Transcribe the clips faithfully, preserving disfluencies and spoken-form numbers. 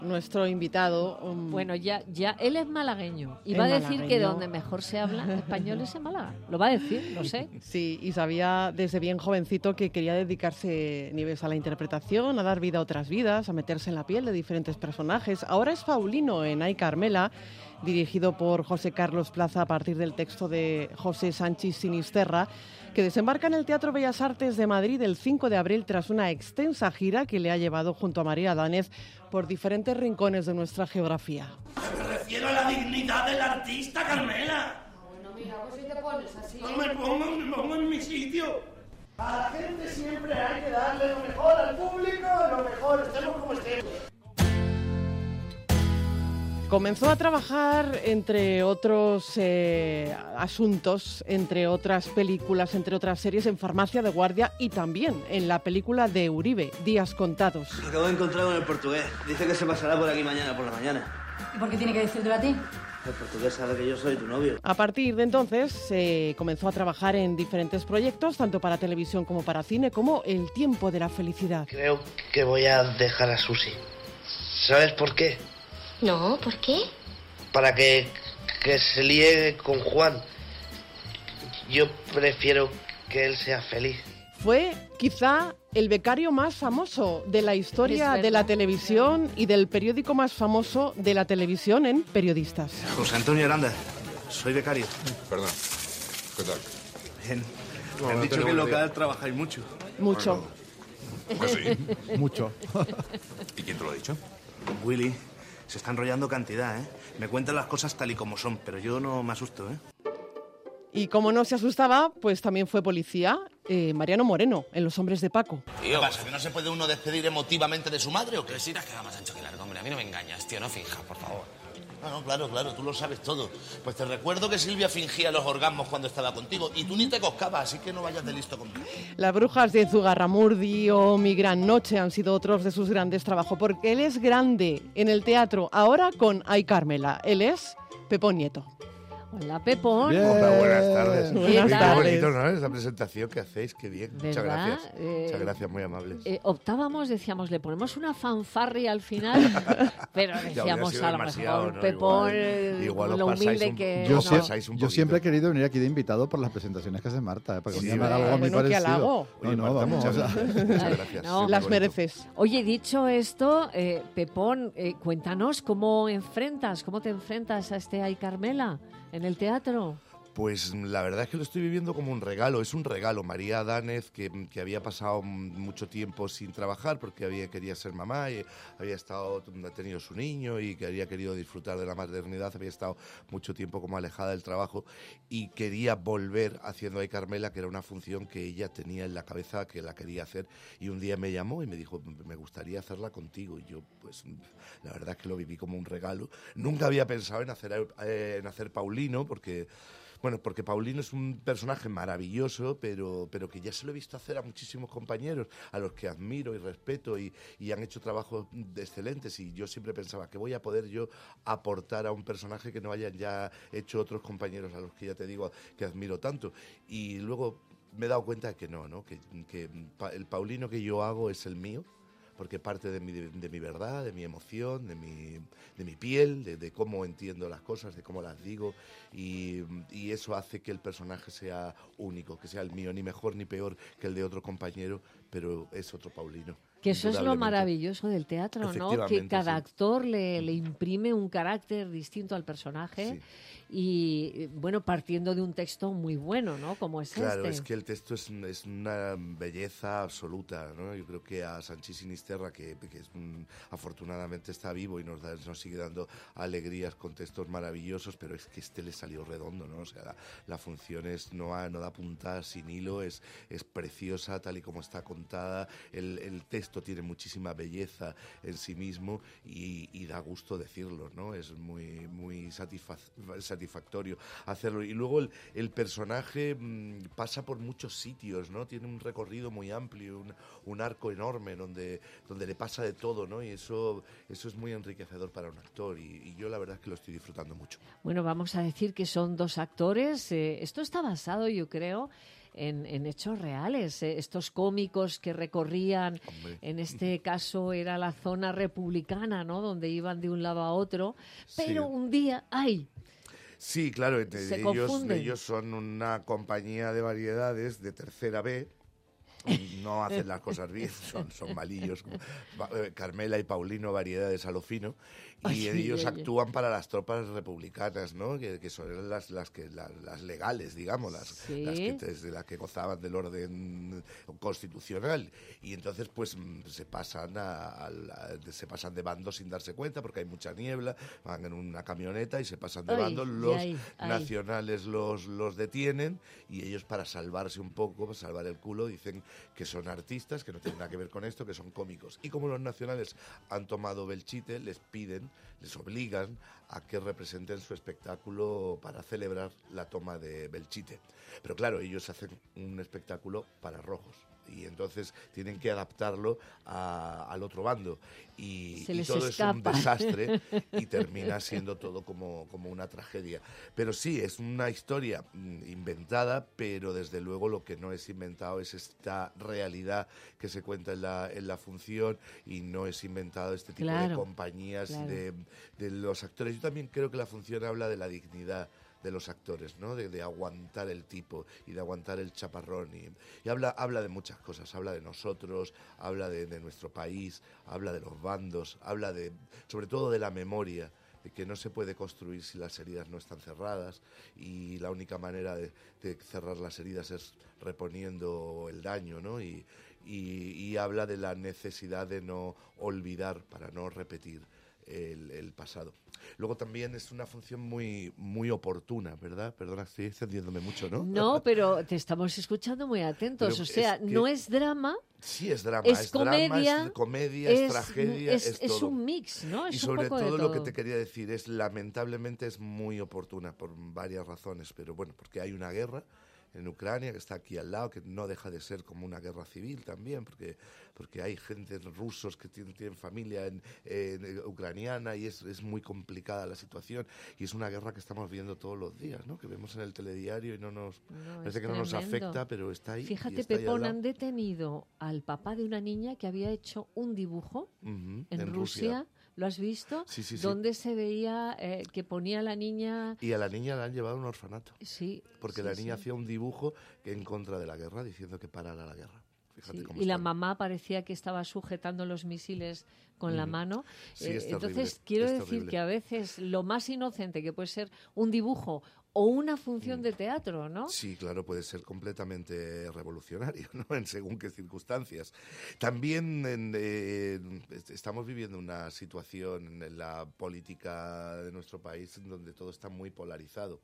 nuestro invitado. Um, bueno, ya, ya, él es malagueño y va a decir malagueño. que donde mejor se habla español es en Málaga. Lo va a decir, lo sé. Sí, y sabía desde bien jovencito que quería dedicarse, Nieves, a la interpretación, a dar vida a otras vidas, a meterse en la piel de diferentes personajes. Ahora es Paulino en Ay Carmela, dirigido por José Carlos Plaza a partir del texto de José Sánchez Sinisterra, que desembarca en el Teatro Bellas Artes de Madrid el cinco de abril tras una extensa gira que le ha llevado junto a María Dánez por diferentes rincones de nuestra geografía. Me refiero a la dignidad del artista, Carmela. Bueno, mira, pues si te pones así... No me pongo, me pongo en mi sitio. A la gente siempre hay que darle lo mejor al público, lo mejor, estemos como estemos. Comenzó a trabajar, entre otros eh, asuntos, entre otras películas, entre otras series, en Farmacia de Guardia y también en la película de Uribe, Días Contados. Acabo de encontrar con el portugués. Dice que se pasará por aquí mañana por la mañana. ¿Y por qué tiene que decírtelo a ti? El portugués sabe que yo soy tu novio. A partir de entonces eh, comenzó a trabajar en diferentes proyectos, tanto para televisión como para cine, como El tiempo de la felicidad. Creo que voy a dejar a Susi. ¿Sabes por qué? No, ¿por qué? Para que, que se líe con Juan. Yo prefiero que él sea feliz. Fue quizá el becario más famoso de la historia de la televisión y del periódico más famoso de la televisión en Periodistas. José Antonio Aranda, soy becario. Perdón, ¿qué tal? Bien. No, Me han no dicho que en tenemos local idea. trabajáis mucho. Mucho. Bueno, pues sí. Mucho. ¿Y quién te lo ha dicho? Willy, se está enrollando cantidad, ¿eh? Me cuentan las cosas tal y como son, pero yo no me asusto, ¿eh? Y como no se asustaba, pues también fue policía, eh, Mariano Moreno, en Los hombres de Paco. ¿Qué pasa, que no se puede uno despedir emotivamente de su madre o qué? Si te has quedado más ancho que largo, hombre. A mí no me engañas, tío. No finjas, por favor. No, no, claro, claro, tú lo sabes todo. Pues te recuerdo que Silvia fingía los orgasmos cuando estaba contigo y tú ni te coscabas, así que no vayas de listo conmigo. Las brujas de Zugarramurdi o Mi gran noche han sido otros de sus grandes trabajos, porque él es grande en el teatro, ahora con Ay Carmela. Él es Pepón Nieto. Hola, Pepón. Bien. Hola, buenas tardes. Buenas Qué tardes. bonito, ¿no? Esa presentación que hacéis, qué bien. Muchas ¿Verdad? gracias. Eh, Muchas gracias, muy amables. Eh, optábamos, decíamos, le ponemos una fanfarria al final, pero decíamos sido a lo demasiado, mejor ¿no? Pepón, Igual- eh, igual con os lo pasáis humilde un- que... Yo, no, sie- pasáis un yo poquito. siempre he querido venir aquí de invitado por las presentaciones que hace Marta, para que Sí, me llamen ¿verdad? algo a mi Bueno, qué parecido. halago. No, Oye, no, Marta, vamos. muchas o sea, gracias. Muchas Ay, gracias. no. Sí, Las muy bonito. mereces. Oye, dicho esto, eh, Pepón, eh, cuéntanos cómo enfrentas, cómo te enfrentas a este Ay Carmela en el teatro. Pues la verdad es que lo estoy viviendo como un regalo, es un regalo. María Dánez, que, que había pasado mucho tiempo sin trabajar porque había, quería ser mamá y había estado, ha tenido su niño y que había querido disfrutar de la maternidad, había estado mucho tiempo como alejada del trabajo y quería volver haciendo Ay Carmela, que era una función que ella tenía en la cabeza, que la quería hacer, y un día me llamó y me dijo, me gustaría hacerla contigo, y yo pues la verdad es que lo viví como un regalo. Nunca había pensado en hacer, eh, en hacer Paulino, porque... Bueno, porque Paulino es un personaje maravilloso, pero, pero que ya se lo he visto hacer a muchísimos compañeros, a los que admiro y respeto y, y han hecho trabajos excelentes. Y yo siempre pensaba que voy a poder yo aportar a un personaje que no hayan ya hecho otros compañeros a los que ya te digo que admiro tanto. Y luego me he dado cuenta de que no, ¿no? Que, que el Paulino que yo hago es el mío, porque parte de mi, de, de mi verdad, de mi emoción, de mi, de mi piel, de, de cómo entiendo las cosas, de cómo las digo, y, y eso hace que el personaje sea único, que sea el mío, ni mejor ni peor que el de otro compañero, pero es otro Paulino. Que eso es lo indudablemente. maravilloso del teatro, ¿no? Que Efectivamente, cada sí. actor le, le imprime un carácter distinto al personaje. Sí. Y, bueno, partiendo de un texto muy bueno, ¿no? Como es Claro, este. es que el texto es, es una belleza absoluta, ¿no? Yo creo que a Sanchís Sinisterra, que, que es un, afortunadamente está vivo y nos, da, nos sigue dando alegrías con textos maravillosos, pero es que este le salió redondo, ¿no? O sea, la, la función es, no, ha, no da puntadas sin hilo, es, es preciosa tal y como está contada, el, el texto tiene muchísima belleza en sí mismo y, y da gusto decirlo, ¿no? Es muy, muy satisfac- satisfactorio hacerlo. Y luego el, el personaje mmm, pasa por muchos sitios, ¿no? Tiene un recorrido muy amplio, un, un arco enorme donde, donde le pasa de todo, ¿no? Y eso, eso es muy enriquecedor para un actor y, y yo la verdad es que lo estoy disfrutando mucho. Bueno, vamos a decir que son dos actores. Eh, esto está basado, yo creo, en, en hechos reales. Eh, estos cómicos que recorrían, Hombre. en este caso era la zona republicana, ¿no? Donde iban de un lado a otro, pero Sí. un día, ¡ay! Sí, claro, eh, Se ellos, confunden. ellos son una compañía de variedades de tercera B. y No hacen las cosas bien, son, son malillos. como Va- eh, Carmela y Paulino, variedades a lo fino. Y Ay, ellos ay, ay. actúan para las tropas republicanas, ¿no? Que, que son las, las, que, las, las legales, digamos, las, Sí. las, que, desde las que gozaban del orden constitucional. Y entonces, pues, mm, se pasan, a, a la- se pasan de bando sin darse cuenta, porque hay mucha niebla, van en una camioneta y se pasan de Ay, bando. y Los ahí, ahí. nacionales los, los detienen y ellos, para salvarse un poco, para salvar el culo, dicen que son artistas, que no tienen nada que ver con esto, que son cómicos. Y como los nacionales han tomado Belchite, les piden, les obligan a que representen su espectáculo para celebrar la toma de Belchite. Pero claro, ellos hacen un espectáculo para rojos y entonces tienen que adaptarlo a- al otro bando. Y, Se y les todo escapa. es un desastre y termina siendo todo como, como una tragedia. Pero sí, es una historia mm, inventada, pero desde luego lo que no es inventado es esta realidad que se cuenta en la, en la función, y no es inventado este tipo de Claro, compañías y claro. de, de los actores. Yo también creo que la función habla de la dignidad de los actores, ¿no? De, de aguantar el tipo y de aguantar el chaparrón. Y, y habla, habla de muchas cosas, habla de nosotros, habla de, de nuestro país, habla de los bandos, habla de, sobre todo de la memoria, de que no se puede construir si las heridas no están cerradas, y la única manera de, de cerrar las heridas es reponiendo el daño, ¿no? Y, y, y habla de la necesidad de no olvidar para no repetir el, el pasado. Luego también es una función muy muy oportuna, ¿verdad? Perdona, estoy extendiéndome mucho, ¿no? No, pero te estamos escuchando muy atentos. Pero o sea, es que- no es drama, Sí, es drama, es, es, comedia, drama, es comedia, es, es, tragedia, es, es, es todo. un mix, ¿no? Es Y un sobre poco de todo lo que todo. te quería decir es, lamentablemente es muy oportuna por varias razones, pero bueno, porque hay una guerra en Ucrania que está aquí al lado, que no deja de ser como una guerra civil también, porque porque hay gente, rusos que tienen, tienen familia en, en ucraniana, y es, es muy complicada la situación, y es una guerra que estamos viendo todos los días, ¿no? Que vemos en el telediario y no nos No, parece es que no nos tremendo. afecta, pero está ahí. y Fíjate, está ahí al Pepón, lado. han detenido al papá de una niña que había hecho un dibujo Ujú, en, Rusia. ¿Lo has visto? Sí, sí, sí. Donde se veía eh, que ponía a la niña... Y a la niña la han llevado a un orfanato, Sí, porque sí, la niña sí. hacía un dibujo que en contra de la guerra, diciendo que parara la guerra. Fíjate Sí, cómo y la están. mamá parecía que estaba sujetando los misiles con la Mm. mano. Sí, Eh, es terrible, entonces, quiero es decir terrible. que a veces lo más inocente que puede ser un dibujo o una función Mm. de teatro, ¿no? Sí, claro, puede ser completamente revolucionario, ¿no? En según qué circunstancias. También en, eh, est- estamos viviendo una situación en la política de nuestro país en donde todo está muy polarizado.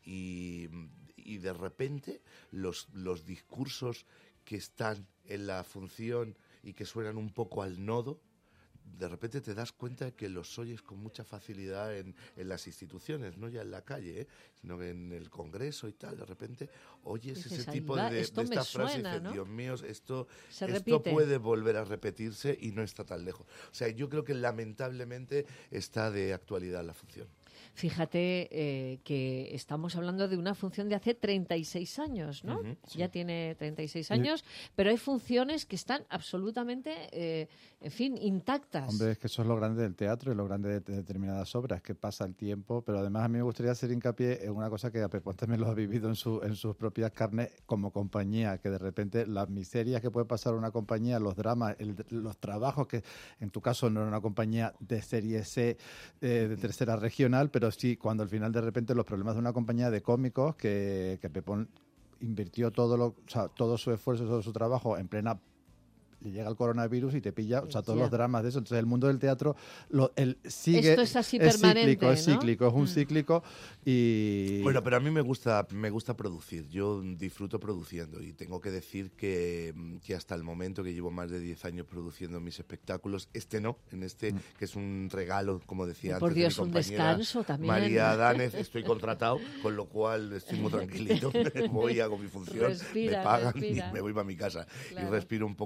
Y, y de repente los, los discursos que están en la función y que suenan un poco al nodo, de repente te das cuenta de que los oyes con mucha facilidad en, en las instituciones, no ya en la calle, ¿eh? Sino que en el Congreso y tal. De repente oyes Dices, ese ahí tipo va, de, esto de me esta frase y suena, dices, ¿no? Dios mío, esto, Se esto repite. puede volver a repetirse y no está tan lejos. O sea, yo creo que lamentablemente está de actualidad la función. Fíjate eh, que estamos hablando de una función de hace treinta y seis años, ¿no? Ujú, sí. Ya tiene treinta y seis años, pero hay funciones que están absolutamente, eh, en fin, intactas. Hombre, es que eso es lo grande del teatro y lo grande de, de determinadas obras, que pasa el tiempo, pero además a mí me gustaría hacer hincapié en una cosa que a Pepón también lo ha vivido en, su, en sus propias carnes como compañía, que de repente las miserias que puede pasar una compañía, los dramas, el- los trabajos, que en tu caso no era una compañía de serie C, eh, de tercera regional, pero sí cuando al final de repente los problemas de una compañía de cómicos que, que Pepón invirtió todo, lo, o sea, todo su esfuerzo, todo su trabajo en plena... Y llega el coronavirus y te pilla, o sea, todos Ya. los dramas de eso. Entonces, el mundo del teatro lo, el, sigue... Esto es así permanente, cíclico, es ¿no? cíclico, es un Mm. cíclico y... Bueno, pero a mí me gusta, me gusta producir. Yo disfruto produciendo y tengo que decir que, que hasta el momento, que llevo más de diez años produciendo mis espectáculos, este no, en este, que es un regalo, como decía Y por antes de Dios, mi un compañera descanso también. María Dánez, estoy contratado, con lo cual estoy muy tranquilito. Voy, hago mi función, Respira, me pagan respira. y me voy para mi casa. Claro. Y respiro un poco de esa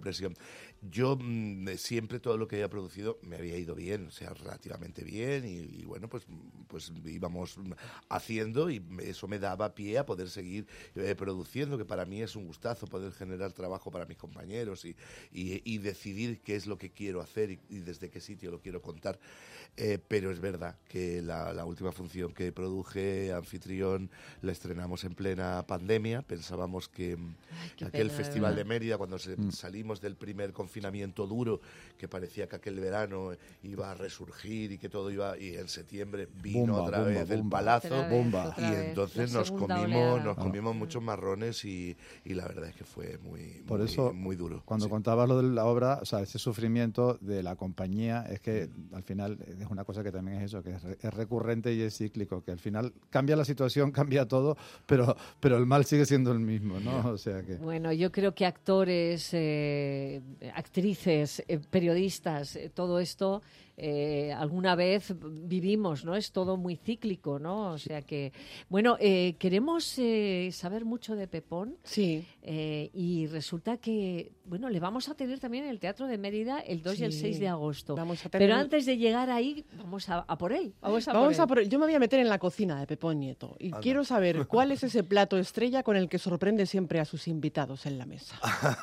presión. Yo mmm, siempre todo lo que había producido me había ido bien, o sea, relativamente bien, y, y bueno, pues, pues íbamos haciendo y eso me daba pie a poder seguir eh, produciendo, que para mí es un gustazo poder generar trabajo para mis compañeros y, y, y decidir qué es lo que quiero hacer y, y desde qué sitio lo quiero contar. Eh, pero es verdad que la, la última función que produje, Anfitrión, la estrenamos en plena pandemia. Pensábamos que Ay, aquel pena, Festival de, de Mérida, cuando se, Mm. salimos del primer confinamiento duro, que parecía que aquel verano iba a resurgir y que todo iba, y en septiembre vino Bomba, otra bomba, vez el bomba. palazo, Otra vez, bomba. otra y vez. entonces La nos segunda comimos, oleada. nos Ah. comimos muchos marrones y, y la verdad es que fue muy, Por muy, eso, muy duro. Cuando sí. contabas lo de la obra, o sea, ese sufrimiento de la compañía, es que al final es una cosa que también es eso, que es, re- es recurrente y es cíclico, que al final cambia la situación, cambia todo, pero, pero el mal sigue siendo el mismo, ¿no? O sea que... Bueno, yo creo que actores, eh, actrices, eh, periodistas, eh, todo esto eh, alguna vez vivimos, ¿no? Es todo muy cíclico, ¿no? O sea que, bueno, eh, queremos eh, saber mucho de Pepón. Sí. Eh, y resulta que, bueno, le vamos a tener también en el Teatro de Mérida el dos y el Sí, seis de agosto. vamos a tener- Pero antes de llegar ahí, vamos a, a por él. Vamos a Vamos por a él. por- Yo me voy a meter en la cocina de Pepón Nieto y Anda. quiero saber cuál es ese plato estrella con el que sorprende siempre a sus invitados en la mesa.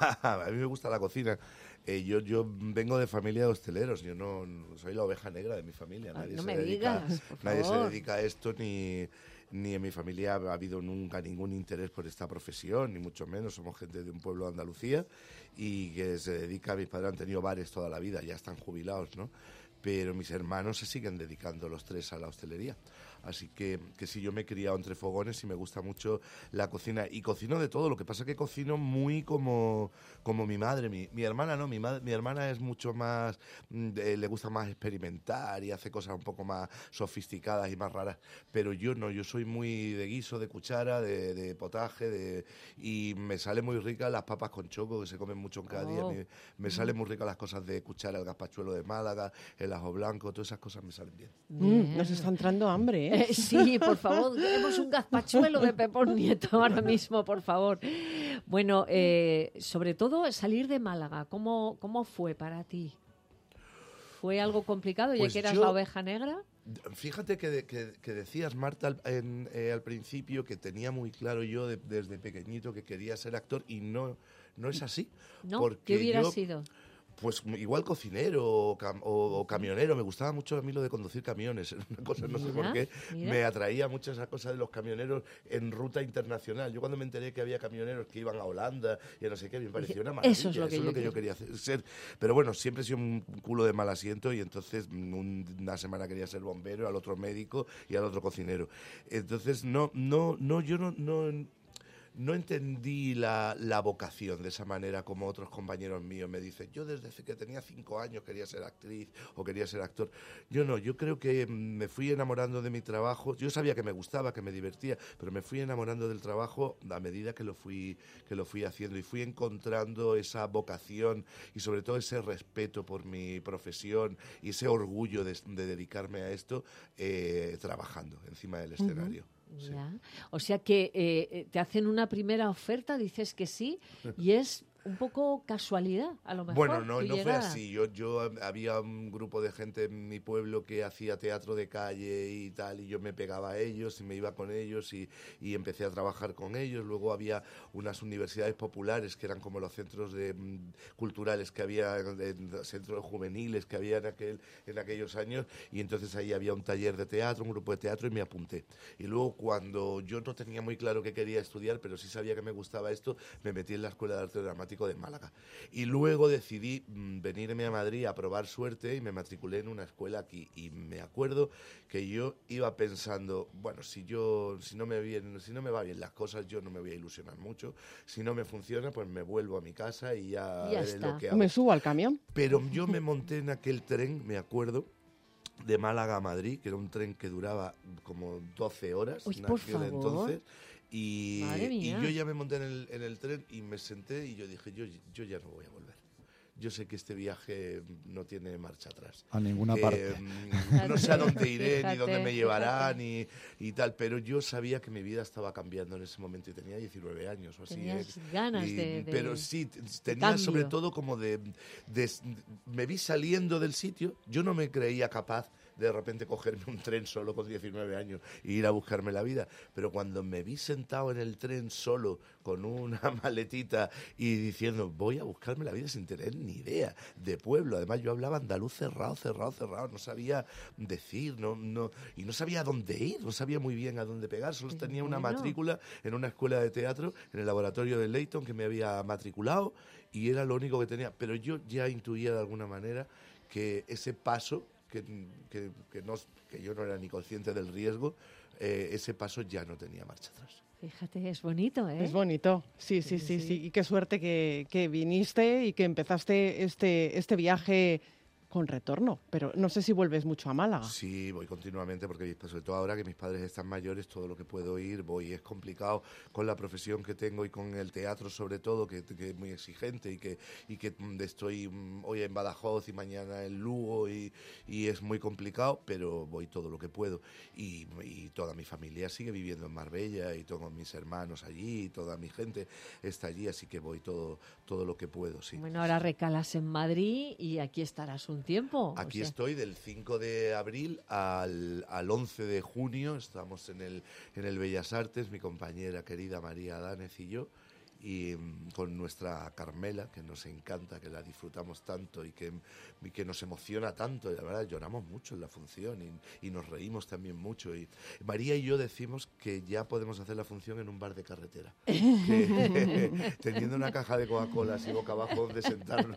A mí me gusta la cocina. Eh, yo, yo vengo de familia de hosteleros, yo no, no- soy la oveja negra de mi familia. Ah, Nadie, no se, me dedica, digas, por nadie se favor. dedica a esto, ni, ni en mi familia ha habido nunca ningún interés por esta profesión, ni mucho menos. Somos gente de un pueblo de Andalucía y que se dedica, mis padres han tenido bares toda la vida, ya están jubilados, ¿no? Pero mis hermanos se siguen dedicando los tres a la hostelería. Así que, que sí, yo me he criado entre fogones y me gusta mucho la cocina. Y cocino de todo, lo que pasa es que cocino muy como, como mi madre. Mi, mi hermana no, mi, madre, mi hermana es mucho más, mm, eh, le gusta más experimentar y hace cosas un poco más sofisticadas y más raras. Pero yo no, yo soy muy de guiso, de cuchara, de, de potaje, de, y me sale muy rica las papas con choco, que se comen mucho en Cádiz. Oh. Me, me salen muy ricas las cosas de cuchara, el gazpachuelo de Málaga, el ajo blanco, todas esas cosas me salen bien. Mm, nos está entrando hambre, ¿eh? Eh, sí, por favor, queremos un gazpachuelo de Pepón Nieto ahora mismo, por favor. Bueno, eh, sobre todo salir de Málaga, ¿cómo, cómo fue para ti? ¿Fue algo complicado ya Pues que eras yo- la oveja negra? Fíjate que, de- que- que decías, Marta, al, en, eh, al principio que tenía muy claro yo de- desde pequeñito que quería ser actor y no, no es así. ¿No? Porque ¿Qué hubiera yo, sido? Pues igual cocinero o, cam- o- o camionero. Me gustaba mucho a mí lo de conducir camiones. Era una cosa, no sé Mira, por qué, mira. me atraía mucho esa cosa de los camioneros en ruta internacional. Yo cuando me enteré que había camioneros que iban a Holanda y a no sé qué, me pareció una maravilla. Eso es lo que yo yo quería hacer, ser. Pero bueno, siempre he sido un culo de mal asiento y entonces mm, un- una semana quería ser bombero, al otro médico y al otro cocinero. Entonces no, no, no, yo no... no No entendí la, la vocación de esa manera como otros compañeros míos me dicen. Yo desde que tenía cinco años quería ser actriz o quería ser actor. Yo no, yo creo que me fui enamorando de mi trabajo. Yo sabía que me gustaba, que me divertía, pero me fui enamorando del trabajo a medida que lo fui, que lo fui haciendo y fui encontrando esa vocación y sobre todo ese respeto por mi profesión y ese orgullo de, de dedicarme a esto eh, trabajando encima del escenario. Sí. Ya. O sea que eh, eh, te hacen una primera oferta, dices que sí, y es un poco casualidad, a lo mejor. Bueno, no, tu no fue llegada. así. Yo, yo había un grupo de gente en mi pueblo que hacía teatro de calle y tal, y yo me pegaba a ellos y me iba con ellos y, y empecé a trabajar con ellos. Luego había unas universidades populares que eran como los centros de, mm, culturales que había, de, de centros juveniles que había en, aquel, en aquellos años, y entonces ahí había un taller de teatro, un grupo de teatro, y me apunté. Y luego cuando yo no tenía muy claro qué quería estudiar, pero sí sabía que me gustaba esto, me metí en la Escuela de Arte Dramático de Málaga. Y luego decidí mm, venirme a Madrid a probar suerte y me matriculé en una escuela aquí. Y me acuerdo que yo iba pensando, bueno, si yo si no me bien, si no me va bien las cosas, yo no me voy a ilusionar mucho. Si no me funciona, pues me vuelvo a mi casa y ya, Ya veré está. lo que O hago. me subo al camión. Pero yo me monté en aquel tren, me acuerdo, de Málaga a Madrid, que era un tren que duraba como doce horas Uy, en por aquel favor. entonces. Y, Madre y mía. yo ya me monté en el, en el tren y me senté y yo dije, yo, yo ya no voy a volver. yo sé que este viaje no tiene marcha atrás. A ninguna que, parte. mm, no sé a dónde iré, Fíjate, ni dónde me llevará, fíjate. ni y tal, pero yo sabía que mi vida estaba cambiando en ese momento y tenía diecinueve años o así. Tenías ¿eh? ganas Y- de- de- Pero sí, t- tenía cambio. sobre todo como de, de- Me vi saliendo del sitio, yo no me creía capaz de de repente cogerme un tren solo con diecinueve años e ir a buscarme la vida, pero cuando me vi sentado en el tren solo con una maletita y diciendo voy a buscarme la vida sin tener ni idea de pueblo, además yo hablaba andaluz cerrado, cerrado, cerrado, no sabía decir, no, no, y no sabía a dónde ir, no sabía muy bien a dónde pegar, solo Pero tenía una bueno. matrícula en una escuela de teatro en el laboratorio de Leighton que me había matriculado y era lo único que tenía, pero yo ya intuía de alguna manera que ese paso que, que, que, no, que yo no era ni consciente del riesgo, eh, ese paso ya no tenía marcha atrás. Fíjate, es bonito, ¿eh? Es bonito, sí, sí, sí, sí. Y qué suerte que, que viniste y que empezaste este, este viaje con retorno. Pero no sé si vuelves mucho a Málaga. Sí, voy continuamente porque sobre todo ahora que mis padres están mayores, todo lo que puedo ir, voy. Es complicado con la profesión que tengo y con el teatro sobre todo, que, que es muy exigente y que, y que estoy hoy en Badajoz y mañana en Lugo y, y es muy complicado, pero voy todo lo que puedo. Y, y toda mi familia sigue viviendo en Marbella y todos mis hermanos allí, y toda mi gente está allí, así que voy todo, todo lo que puedo, sí. Bueno, ahora recalas en Madrid y aquí estarás un tiempo. Aquí o sea. estoy del cinco de abril al, al once de junio, estamos en el, en el Bellas Artes, mi compañera querida María Adánez y yo, y mm, con nuestra Carmela, que nos encanta, que la disfrutamos tanto y que, y que nos emociona tanto, y la verdad lloramos mucho en la función y, y nos reímos también mucho. Y María y yo decimos que ya podemos hacer la función en un bar de carretera, que, teniendo una caja de Coca-Cola así boca abajo donde sentarnos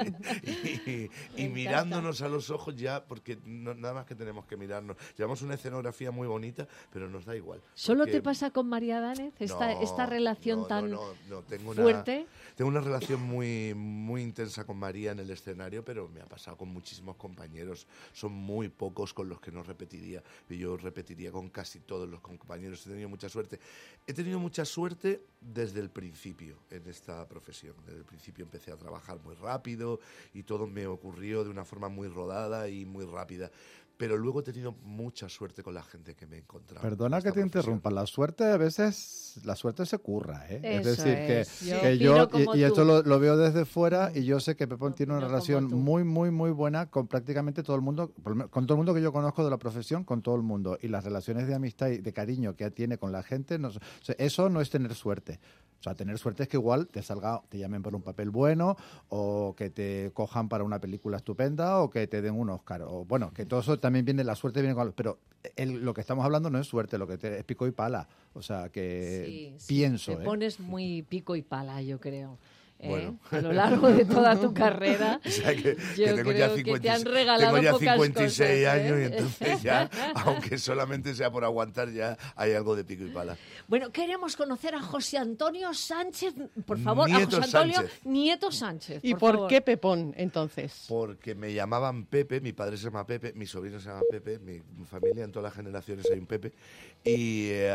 y, y- y mirándonos a los ojos ya, porque no- nada más que tenemos que mirarnos. Llevamos una escenografía muy bonita, pero nos da igual. ¿Solo porque- te pasa con María Dánez esta, No, esta relación no, no, tan no, no, tengo una- fuerte? Tengo una relación muy, muy intensa con María en el escenario, pero me ha pasado con muchísimos compañeros. Son muy pocos con los que no repetiría. Y yo repetiría con casi todos los compañeros. He tenido mucha suerte. He tenido mucha suerte desde el principio en esta profesión. Desde el principio empecé a trabajar muy rápido y todo me ocurrió de una forma muy rodada y muy rápida. Pero luego he tenido mucha suerte con la gente que me he encontrado. Perdona en que esta te profesión. interrumpa, la suerte a veces, la suerte se curra, ¿eh? Eso es decir, que es. Yo que opino yo, como y, y esto tú. lo, lo veo desde fuera y yo sé que Pepón tiene una Opino como relación tú. muy, muy, muy buena con prácticamente todo el mundo, por lo menos con todo el mundo que yo conozco de la profesión, con todo el mundo. Y las relaciones de amistad y de cariño que tiene con la gente, no, o sea, eso no es tener suerte. O sea, tener suerte es que igual te salga, te llamen por un papel bueno, o que te cojan para una película estupenda, o que te den un Oscar. O bueno, que todo eso también viene, la suerte viene con. Pero el- lo que estamos hablando no es suerte, lo que te, es pico y pala. O sea, que Sí, sí, pienso. Te ¿eh? pones muy pico y pala, yo creo. ¿eh? Bueno. A lo largo de toda tu carrera, O sea, que, yo que tengo creo ya que cincuenta, te han regalado tengo ya pocas cincuenta y seis cosas, ¿eh? años y entonces ya, aunque solamente sea por aguantar, ya hay algo de pico y pala. Bueno, queremos conocer a José Antonio Sánchez, por favor, a Nieto José Antonio Sánchez. Nieto Sánchez. ¿Y por, por favor. qué Pepón, entonces? Porque me llamaban Pepe, mi padre se llama Pepe, mi sobrino se llama Pepe, mi familia, en todas las generaciones hay un Pepe. Y, eh,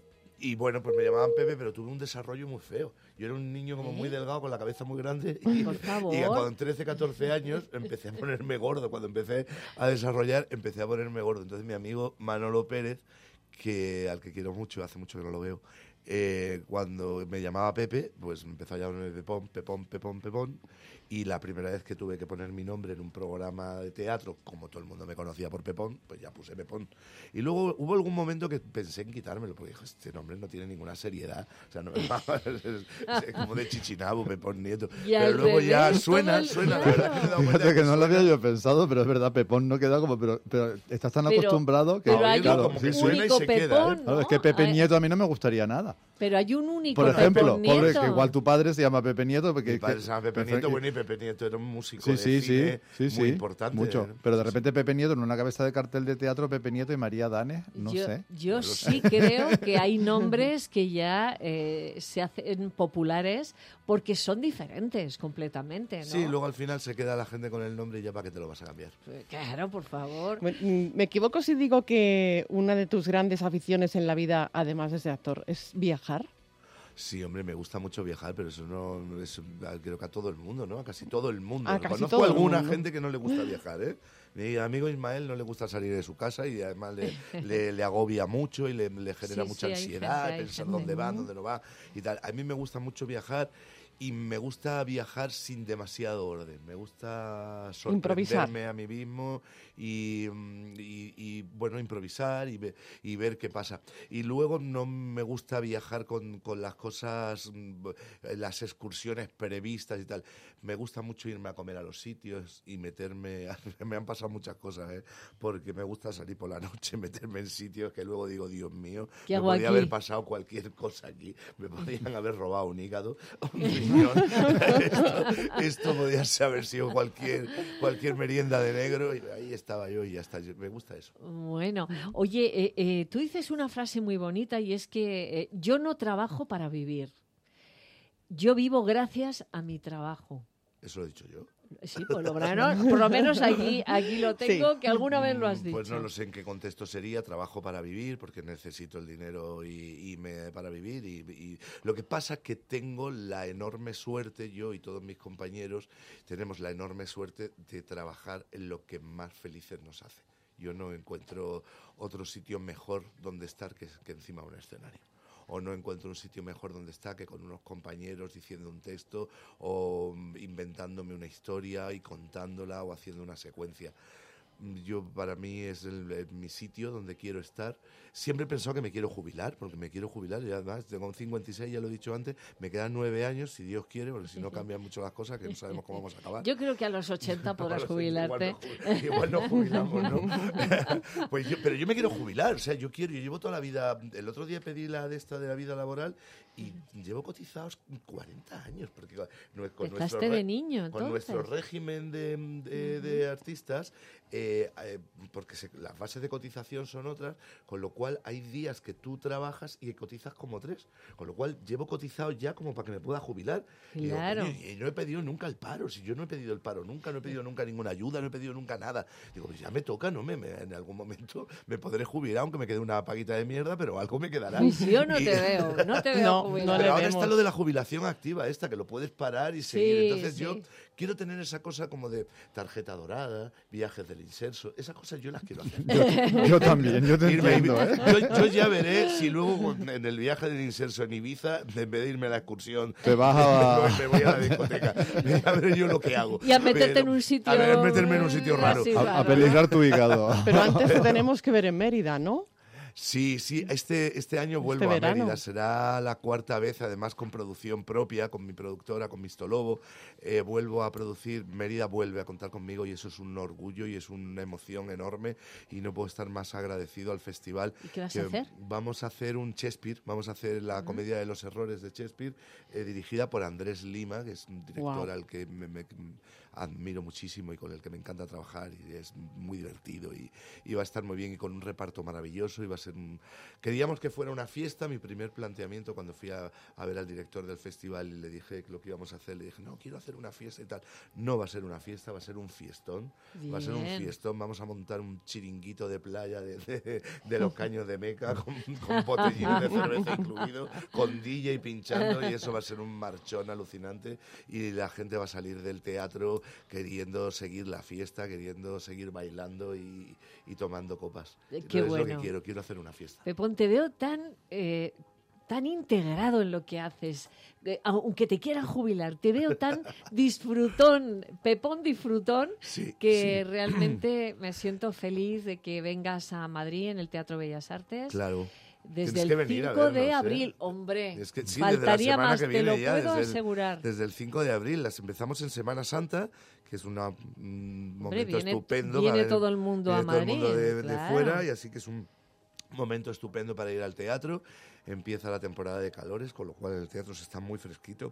y bueno, pues me llamaban Pepe, pero tuve un desarrollo muy feo. Yo era un niño como muy delgado, con la cabeza muy grande. Y, Por favor. y con trece, catorce años empecé a ponerme gordo. Cuando empecé a desarrollar, empecé a ponerme gordo. Entonces mi amigo Manolo Pérez, que al que quiero mucho, hace mucho que no lo veo, eh, cuando me llamaba Pepe, pues me empezó a llamarme Pepón, Pepón, Pepón, Pepón. Y la primera vez que tuve que poner mi nombre en un programa de teatro, como todo el mundo me conocía por Pepón, pues ya puse Pepón. Y luego hubo algún momento que pensé en quitármelo, porque dije, este nombre no tiene ninguna seriedad. O sea, no es, es- es como de Chichinabo, Pepón Nieto. Y al Pero luego ya revés, suena, todo el- suena, la claro. verdad que me he dado cuenta Fíjate que no lo suena. había yo pensado, pero es verdad, Pepón no queda como, pero, pero estás tan Pero- acostumbrado que Pero hay claro, un como que sí, suena y único se queda, ¿eh? Pepón, Claro, ¿no? es que Pepe Hay- Nieto a mí no me gustaría nada. Pero hay un único Por ejemplo, Pepón pobre, Nieto. que igual tu padre se llama Pepe Nieto. Porque, Mi padre que- se llama Pepe prefer- Nieto, bueno, y Pepe Nieto era un músico Sí, de sí, sí, cine sí, sí, muy importante. mucho. ¿eh? Pero de repente Pepe Nieto en una cabeza de cartel de teatro, Pepe Nieto y María Dane, no yo, sé. yo sí creo que hay nombres que ya eh, se hacen populares porque son diferentes completamente, ¿no? Sí, luego al final se queda la gente con el nombre y ya para qué te lo vas a cambiar. Claro, por favor. Me, me equivoco si digo que una de tus grandes aficiones en la vida, además de ser actor, es viajar. Sí, hombre, me gusta mucho viajar, pero eso no es, creo que a todo el mundo, ¿no? A casi todo el mundo. A casi Conozco todo el alguna mundo. gente que no le gusta viajar, ¿eh? Mi amigo Ismael no le gusta salir de su casa y además le, le, le agobia mucho y le, le genera Sí, mucha sí, hay ansiedad, gente, hay pensar gente. dónde va, dónde no va y tal. A mí me gusta mucho viajar y me gusta viajar sin demasiado orden. Me gusta Improvisar. sorprenderme a mí mismo y, y, y, bueno, improvisar y, ve, y ver qué pasa. Y luego no me gusta viajar con, con las cosas, las excursiones previstas y tal. Me gusta mucho irme a comer a los sitios y meterme... Me han pasado muchas cosas, ¿eh? Porque me gusta salir por la noche, meterme en sitios que luego digo, Dios mío, ¿Qué me hago podía aquí? haber pasado cualquier cosa aquí. Me podían haber robado un hígado, un riñón. esto, esto podía haber sido cualquier, cualquier merienda de negro y ahí estaba yo y ya está. Me gusta eso. Bueno, oye, eh, eh, tú dices una frase muy bonita y es que eh, yo no trabajo para vivir. Yo vivo gracias a mi trabajo. Eso lo he dicho yo. Sí, por lo menos, por lo menos aquí, aquí lo tengo, Sí. que alguna vez lo has dicho. Pues no lo sé en qué contexto sería, trabajo para vivir, porque necesito el dinero y, y me, para vivir. Y, y lo que pasa es que tengo la enorme suerte, yo y todos mis compañeros, tenemos la enorme suerte de trabajar en lo que más felices nos hace. Yo no encuentro otro sitio mejor donde estar que, que encima de un escenario. O no encuentro un sitio mejor donde está que con unos compañeros diciendo un texto o inventándome una historia y contándola o haciendo una secuencia. Yo, para mí, es el, el, mi sitio donde quiero estar. Siempre he pensado que me quiero jubilar, porque me quiero jubilar. Y además, tengo cincuenta y seis, ya lo he dicho antes, me quedan nueve años, si Dios quiere, porque si no cambian mucho las cosas, que no sabemos cómo vamos a acabar. Yo creo que a los ochenta podrás jubilarte. Igual no, jubilamos, ¿no? Pues yo, pero yo me quiero jubilar, o sea, yo quiero, yo llevo toda la vida, el otro día pedí la de esta de la vida laboral y llevo cotizados cuarenta años, porque con, con nuestro, de re, niño, con nuestro régimen de, de, de artistas, eh, eh, porque se, las bases de cotización son otras, con lo cual hay días que tú trabajas y cotizas como tres, con lo cual llevo cotizado ya como para que me pueda jubilar. Claro. Y, digo, y no he pedido nunca el paro, si yo no he pedido el paro nunca, no he pedido nunca ninguna ayuda, no he pedido nunca nada. Digo, pues ya me toca, ¿no? Me, me, en algún momento me podré jubilar, aunque me quede una paguita de mierda, pero algo me quedará. Pues yo no y, te veo, no te veo no, jubilado. No pero ahora vemos. está lo de la jubilación activa esta, que lo puedes parar y seguir. Sí, Entonces sí. yo quiero tener esa cosa como de tarjeta dorada, viajes del inserso, esas cosas yo las quiero hacer. Yo, yo también, yo te Irme, entiendo, ¿eh? yo, yo ya veré si luego en el viaje del inserso en Ibiza, en vez de irme a la excursión, te vas a... me, me voy a la discoteca. Ya veré yo lo que hago. Y a meterte pero, en un sitio... A ver, meterme en un sitio raro. raro a, a peligrar tu hígado. Pero antes te tenemos que ver en Mérida, ¿no? Sí, sí, este, este año vuelvo este a verano. Mérida, será la cuarta vez, además con producción propia, con mi productora, con Misto Lobo, eh, vuelvo a producir, Mérida vuelve a contar conmigo y eso es un orgullo y es una emoción enorme y no puedo estar más agradecido al festival. ¿Y qué vas que a hacer? Vamos a hacer un Shakespeare, vamos a hacer la uh-huh. comedia de los errores de Shakespeare, eh, dirigida por Andrés Lima, que es un director wow. al que me, me admiro muchísimo y con el que me encanta trabajar y es muy divertido y, y va a estar muy bien y con un reparto maravilloso y va a ser un... Queríamos que fuera una fiesta, mi primer planteamiento cuando fui a, a ver al director del festival y le dije lo que íbamos a hacer, le dije, no, quiero hacer una fiesta y tal. No va a ser una fiesta, va a ser un fiestón, bien. va a ser un fiestón, vamos a montar un chiringuito de playa de, de, de los caños de Meca con, con botellines de cerveza incluido, con D J pinchando y eso va a ser un marchón alucinante y la gente va a salir del teatro queriendo seguir la fiesta, queriendo seguir bailando y, y tomando copas. Qué Entonces, bueno. Es lo que quiero, quiero hacer una fiesta. Pepón, te veo tan, eh, tan integrado en lo que haces, eh, aunque te quieran jubilar, te veo tan disfrutón, Pepón disfrutón, sí, que sí. realmente me siento feliz de que vengas a Madrid en el Teatro Bellas Artes. Claro. Desde el cinco de abril, ¿eh? Hombre, es que, sí, faltaría más, que te lo ya, puedo desde asegurar. El, desde el cinco de abril, las empezamos en Semana Santa, que es una, un momento Hombre, viene, estupendo. Viene para todo el mundo a Madrid. Todo el mundo de, claro. de fuera, y así que es un momento estupendo para ir al teatro. Empieza la temporada de calores, con lo cual el teatro se está muy fresquito.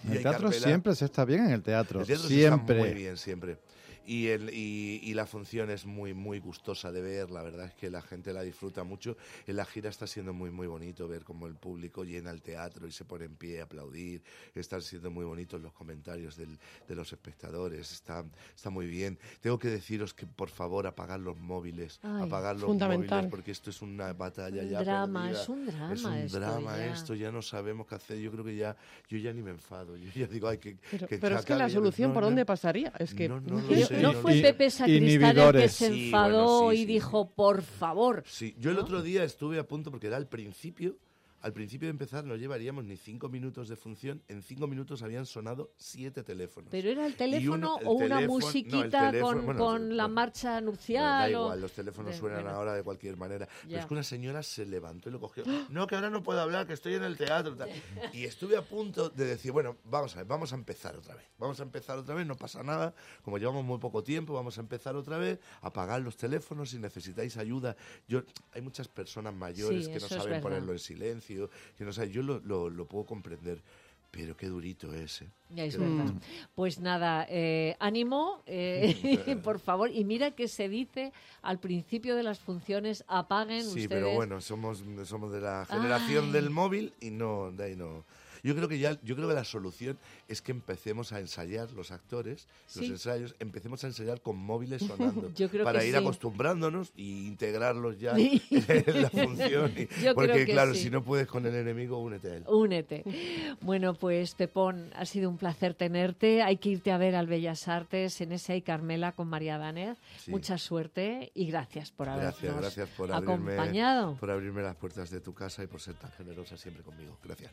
En el Y teatro Carmela- siempre se está bien en el teatro. El teatro se siempre. está muy bien, siempre. Y, el, y, y la función es muy, muy gustosa de ver, la verdad es que la gente la disfruta mucho. En la gira está siendo muy, muy bonito ver cómo el público llena el teatro y se pone en pie a aplaudir. Están siendo muy bonitos los comentarios del, de los espectadores, está, está muy bien. Tengo que deciros que, por favor, apagar los móviles, Ay, apagar los fundamental. móviles, porque esto es una batalla Un ya drama, perdida. es un drama Es un esto drama ya. esto, ya no sabemos qué hacer. Yo creo que ya, yo ya ni me enfado, yo ya digo, ay, que, Pero, que pero es que acabe la ya. solución, No, ¿por no, dónde pasaría? Es que no, no lo Pero sé, no no fue lo sé. Pepe Sacristán el que Inhibidores. se Sí, enfadó bueno, sí, y sí. dijo, por favor. Sí, yo el otro día estuve a punto, porque era al principio, al principio de empezar no llevaríamos ni cinco minutos de función, en cinco minutos habían sonado siete teléfonos. ¿Pero era el Y teléfono uno- el o una teléfono- no, el musiquita teléfono- con, bueno, con sí, la bueno, marcha Bueno, nupcial? da o- igual, los teléfonos de- suenan bueno. ahora de cualquier manera. Pero Ya. es que una señora se levantó y lo cogió. No, que ahora no puedo hablar, que estoy en el teatro. Tal. Y estuve a punto de decir, bueno, vamos a ver, vamos a empezar otra vez. Vamos a empezar otra vez, no pasa nada. Como llevamos muy poco tiempo, vamos a empezar otra vez. Apagar los teléfonos si necesitáis ayuda. Yo, hay muchas personas mayores Sí, que no eso es saben verdad. ponerlo en silencio, que no saben. Yo lo, lo, lo puedo comprender. Pero qué durito es, ¿eh? Ya es Qué verdad. durito. Pues nada, eh, ánimo, eh, por favor. Y mira que se dice al principio de las funciones, apaguen Sí, ustedes. pero bueno, somos, somos de la generación Ay. del móvil y no, de ahí no. Yo creo que ya, yo creo que la solución es que empecemos a ensayar los actores, los Sí. ensayos, empecemos a ensayar con móviles sonando Yo creo para que ir sí. acostumbrándonos y integrarlos ya Sí. en la función. Y- Yo porque creo que claro, sí. si no puedes con el enemigo, únete a él. Únete. Bueno, pues Pepón, ha sido un placer tenerte. Hay que irte a ver al Bellas Artes en ese y Carmela con María Danez. Sí. Mucha suerte y gracias por habernos Gracias, gracias por abrirme, acompañado. por abrirme las puertas de tu casa y por ser tan generosa siempre conmigo. Gracias.